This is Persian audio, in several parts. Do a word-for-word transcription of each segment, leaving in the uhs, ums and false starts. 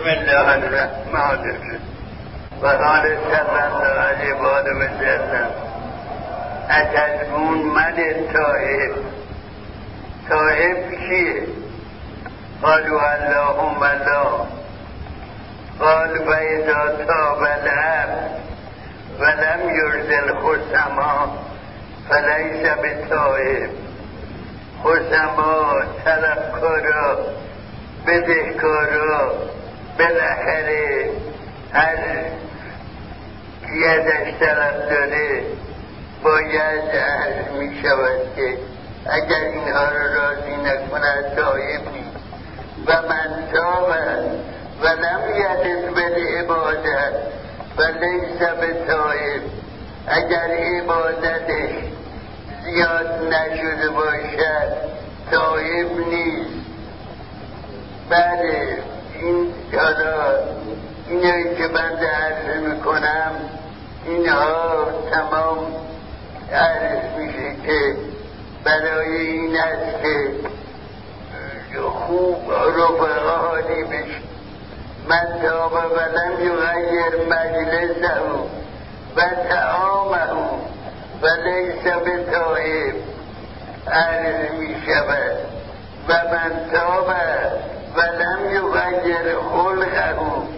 بسم الله الرحمن الرحیم و قال صلی الله علیه و آله و سلم اتدرون من تائب تائب کیه؟ قالوا اللهم لا قال فاذا تاب العبد ولم يرسل خصما فلیس بتائب. خصما، طلبکارا، بدهکارا بالاخره هر کی ازش طلب داره باید عرض می شود که اگر اینها رو راضی نکند تائب نیست. و من تاب ولم یدل بالعبادت فلیس بتائب. اگر عبادتش زیاد نشده باشد تائب نیست. بله این حالا اینایی که بنده عرض میکنم اینها تمام عرض میشه که برای این است که خوب رفقا حالی بشه. من تاب ولم یغیر مجلسه و طعامه فلیس بتائب. عرض میشود و من تاب ولم یغیر خلقه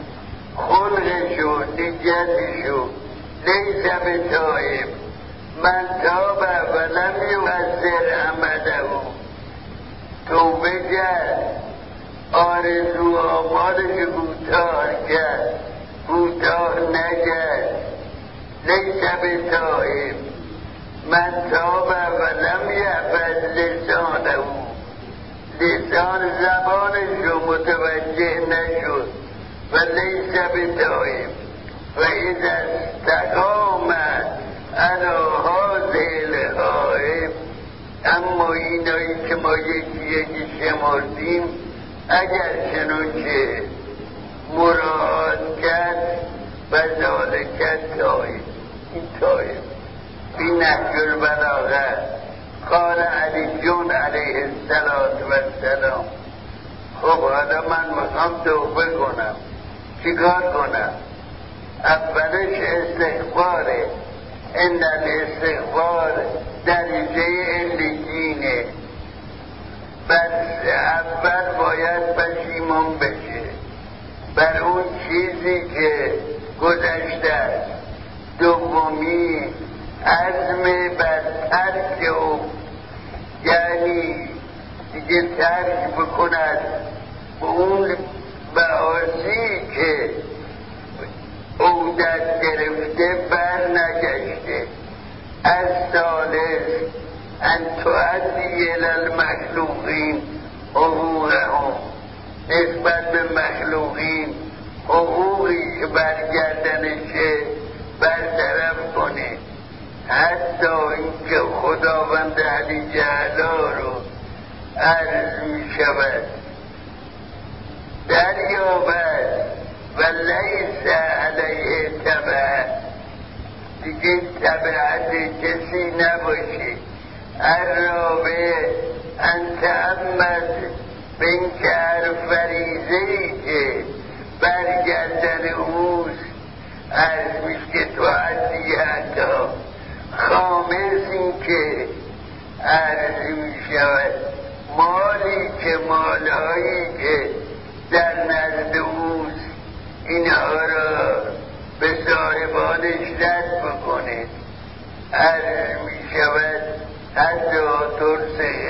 خلقشو نجاتشو لیس بتائب. من تاب ولم یقصر عمله توبه کرد آرزو آمالش کوتاه کرد کوتاه نکرد لیس بتائب. من تاب ولم یحفظ لسانه لسان زبانش رو متوجه نشد و لیس بتائب. و اذا استقام علی هذه الحائب. اما اینایی که ما یکی یکی شمردیم اگر چنانچه مراعات کرد و ذالک تائب. این تائب فی نهج البلاغه قال علی جون علیه السلام. خب حالا من میخوام توبه کنم، چیکار کنم؟ اولش استغفاره. ان الاستغفار دریجه علیینه. بس اول باید پشیمان بشه بر اون چیزی که گذشته است. دومی عزم بر ترک او، یعنی دیگه ترک بکند به اون معاصی که او در گرفته بر نگشته. از ثالث ان تؤدی الی المخلوقین حقوقهم. نسبت به مخلوقین حقوقی که برگردنشه برطرف کنه. حتی اینکه خداوند علی جلاله رو عرض می شود دریابد و لیس علیه تبع. دیگه تبعت کسی نباشه. الرابع ان تعمد به این که هر فریضه‌ای که برگردن اوست عرض میشه که تو عدی حتی. خامس این که عرض میشود مالی که مالهایی که در نزد اوست اینها را به صاحبانش رد بکنه. عرض میشود حتی ترسه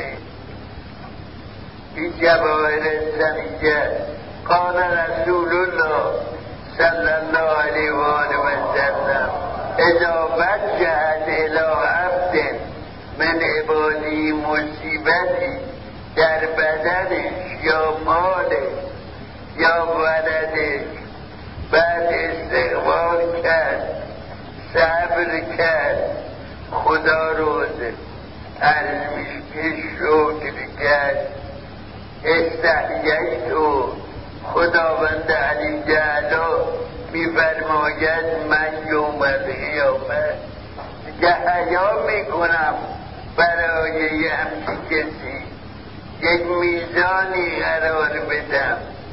این جواهر سمیجه. قال رسول الله صلی الله علیه و آله و سلم اذا وجهت الی عبد من عبادی مصیبتی در بدنش یا مالش یا ولدش بعد استغفار کرد صبر کرد خدا روز عرض که شکر کرد استحییت و خداوند علی جلاله میفرماید من یوم القیامه که حیا میکنم برای یه همچی کسی یک میزانی قرار بدم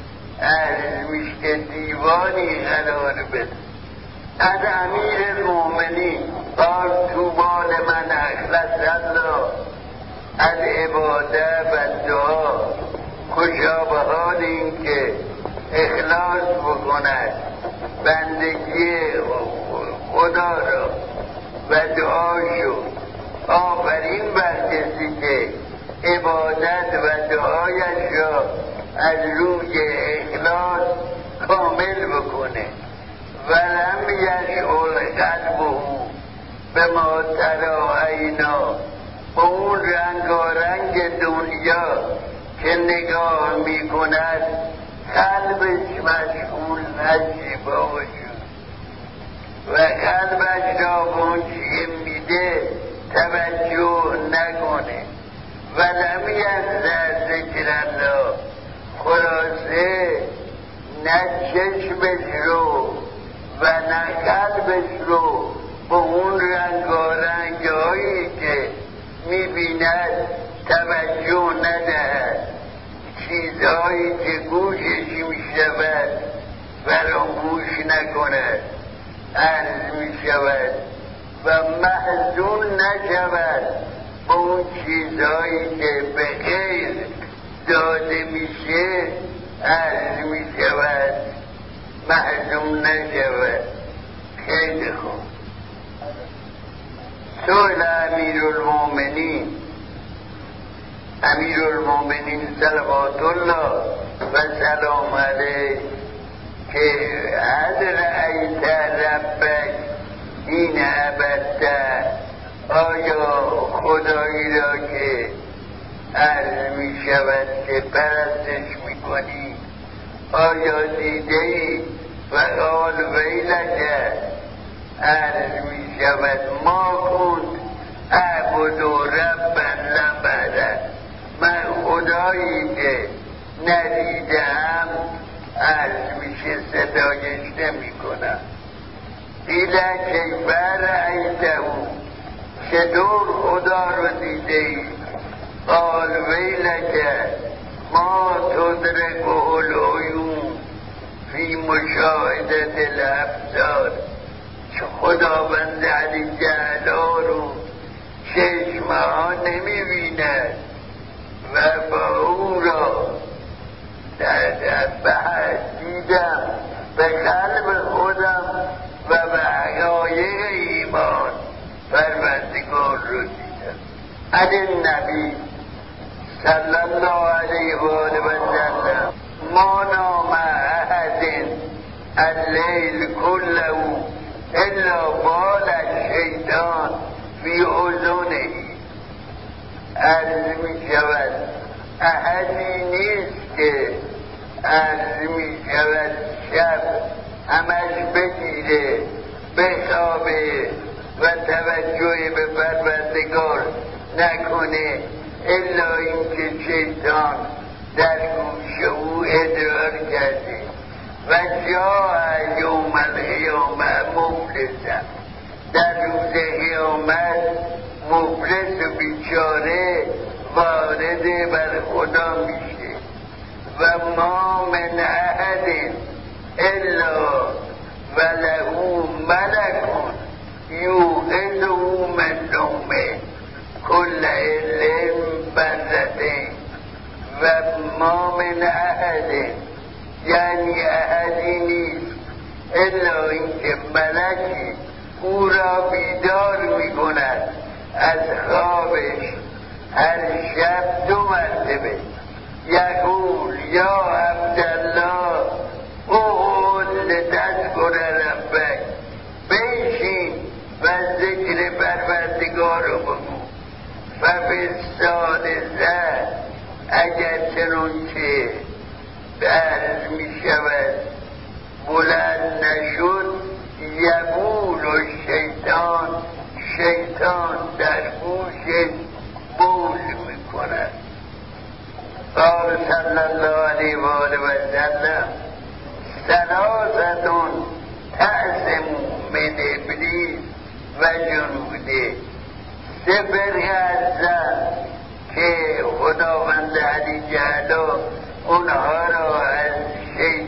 از میشه دیوانی قرار بده. از امیر المؤمنین قال تو بال من اخلص الله از عبادت و دعا، خوشا به حال این که اخلاص بکند بندگی خدا را و دعاشو. آفرین بر کسی که عبادت و دعایش را از روی اخلاص کامل بکنه. ولم یشغل قلبه به ما تراینا، به اون رنگارنگ دنیا که نگاه می کند قلبش مشغول نشی با وجود و قلبش را به اون چیه میده توجه نکنه. ولم یزد ذکر الله، خلاصه نه چشمش رو و نه قلبش رو به اون رنگارنگ هایی که میبیند توجه ندهد. چیزهایی که گوشش میشود فراموش نکند، عرض میشود و محزون نشود به اون چیزهایی که به غیر داده میشه، عرض میشود محزون نشود. خیلی خوب. سئل امیر المؤمنین، امیر المؤمنین صلوات الله و سلام علیه که هل رأیت ربک این عبدت، آیا خدایی را که عرض می شود که پرستش می کنی آیا دیده ای؟ و قال ویلک، عرض می شود ما کن اعبد ربا لم اره، من خدایی که ندیدم عرض میشه ستایش نمی کنم. دیده که برعیده او، چطور خدا رو دیده ای؟ قال ویلک ما تدرک العیون فی مشاهدت الابصار، چه خداوند علی جلاله رو چشمه ها نمی بیند و با او را در بحث دیدم به قلب خودم و به حقایق ایمان پروردگار رو دیدم. علی نبی صلی الله علیه و آله و سلم ما نام احد اللیل کله الا بال الشیطان فی اذنه، عرض می شود احدی نیست که عرض می شود شب همش بگیره بخوابه و توجه به پروردگار نکنه الا اینکه شیطان در گوش او ادرار کرده و جا یوم القیامه مفلسا، در روز قیامت مفلس و بیچاره وارد بر خدا میشه. و ما من احد الا وله ملک یوقظه من نومه کل علم برزتین. و ما من احد یعنی احدی نیست الا اینکه ملکی او را بیدار میکند از خوابش هر شب دو مرتبه. یقول یا عبدالله اقعد لتذکر ربک، بنشین و ذکر پروردگار رو بگو. فبالثالثه اگر چنانچه عرض می شود بلند نشد یبول و شیطان، شیطان در گوشش بول می کند. قال صلی الله علیه و آله و سلم ثلاثتون تعصم من ابلیس و جنوده، سه فرقه هستن که خداوند علی جلاله اونها را از شیطان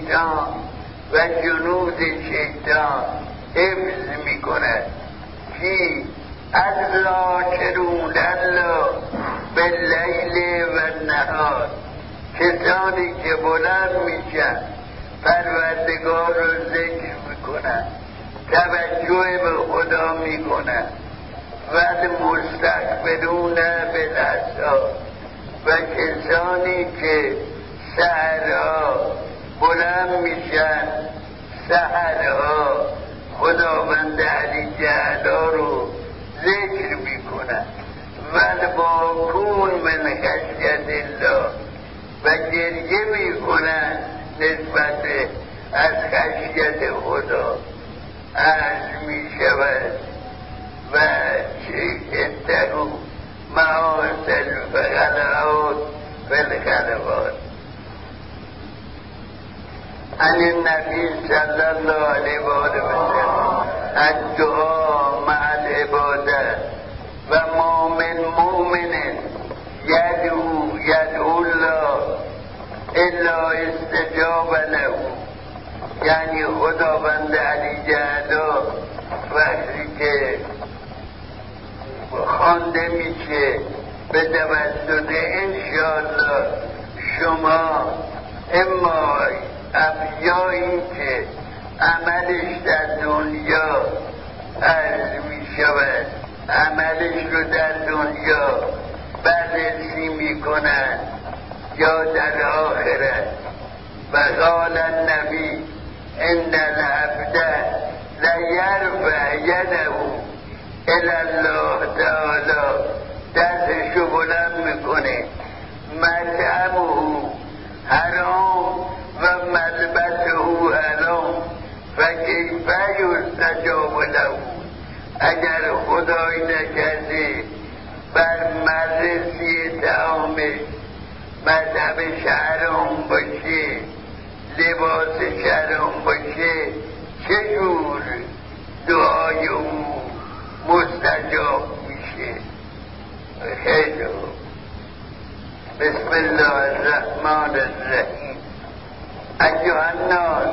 و جنود شیطان حفظ میکند. کی از ذاکرون الله باللیل و نهار، کسانی که بلند میشن پروردگار رو ذکر میکنن، توجه به خدا میکنن، و مستقبلون بالاسحار، و کسانی که سحرها بلند میشن، سحرها خداوند علی جعلا رو ذکر میکنن، و باکون من خشیت الله، و گریه میکنن نسبت از خشیت خدا. عرض میشود و چه اتقوا معاصی الخلوات بالخلوات. عن النبی صلی الله علیه و آله و سلم الدعا مع العبادت و ما من مؤمن یدعو یدعو الله الا استجاب له. یعنی خداوند علی جعلا وقتی که خوانده میشه به توسط انشاءالله شما، اما یا این که عملش در دنیا عرض می شود، عملش رو در دنیا بررسی می کنن یا در آخرت. و قال النبی ان العبد لیرفع یده الی الله تعالی، دستشو بلند میکنه، مطعمه حرام و ملبسه حرام و کیف یستجاب له. اگر خدای نکرده بر مرسی طعامش مذهبش حرام باشه، لباسش حرام باشه، چجور دعای او مستجاب میشه؟ خیلی بسم الله الرحمن الرحیم. ایها الناس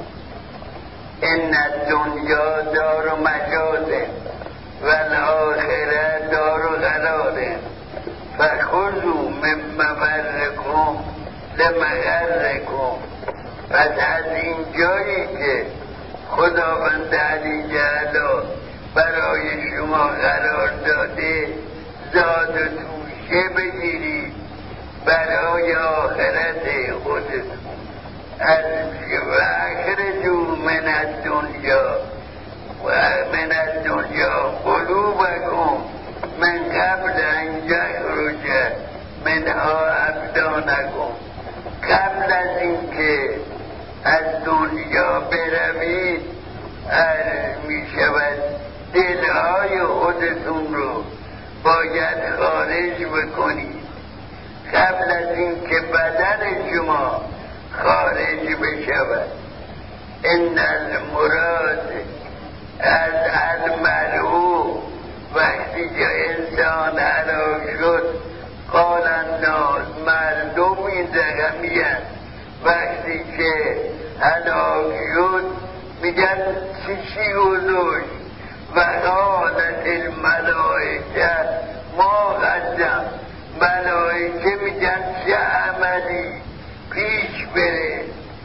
ان الدنیا دار مجاز و الاخره دار قرار، فخذوا من مفرکم لمغرکم. پس از این جایی که خداوند علی جعلا برای شما قرار داده زاد و توشه بگیرید برای آخرت خودتون. از اخرجوا من الدنیا و من الدنیا قلوبکم من قبل ان یخرج منها ابدانکم. قبل از اینکه از دنیا بروید عرض می شود دلهای خودتون رو باید خارج بکنید، قبل از اینکه بدن شما خارج بشود. ان المراد از المرء وقتی که انسان هلاک شد، قال الناس، مردم این دقمین وقتی که هلاک شد میگن چی چی گذاشت؟ و قالت الملائکه ما قدم، ملائکه میگن چه عملی پیش بره.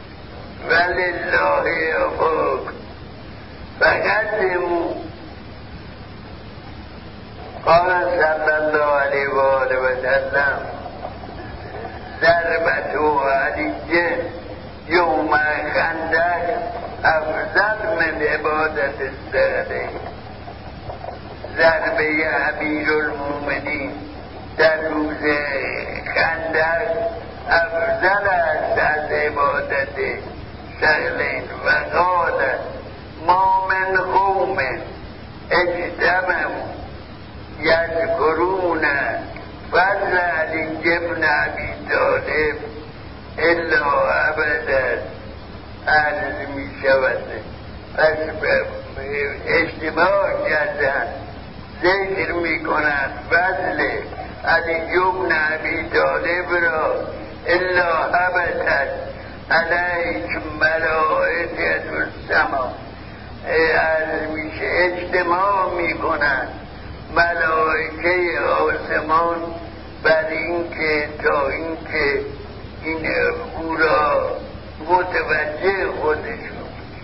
ولله یفوق فقدموا. قال صلی الله علیه و آله و سلم ضربته علی یوم خندق افضل من عبادت السهره. ضربه امیرالمومنین در روز خندق افضل است از عبادت سهلین. و قال ما من قوم اجتمعوا یذکرون فضل علی ابن ابی طالب الا ابدا. عرض می شود پس اجتماع کردن ذکر می کنند فضل علی ابن ابی طالب را الا ابدا، علیک ملائکة السما، از میشه اجتماع میکنن ملائکه آسمان بر این که تا این که این او را متوجه خودشون.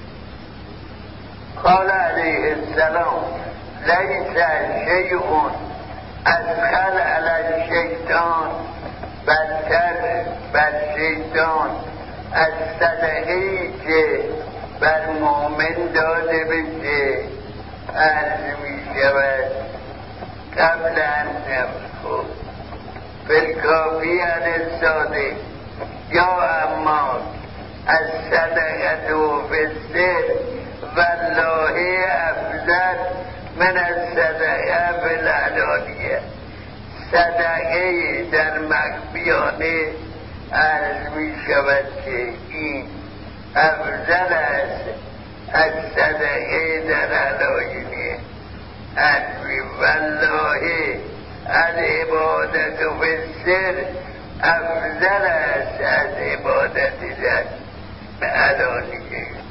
قال علیه السلام لیس شیء ادخل علی الشیطان بدتر بر شیطان از صدقه‌ای که بر مؤمن داده بشه. عرض می شود قبل ان نفخ فالکافی عن الصادق یا اما از صدقه و فسر والله افضل من از صدقه بالعلانیه. صدقه در مخفیانه عرض می شود که این افضل است از صدقه در علانیه. عرض والله العبادت و فسر افضل است از عبادت در علانیه.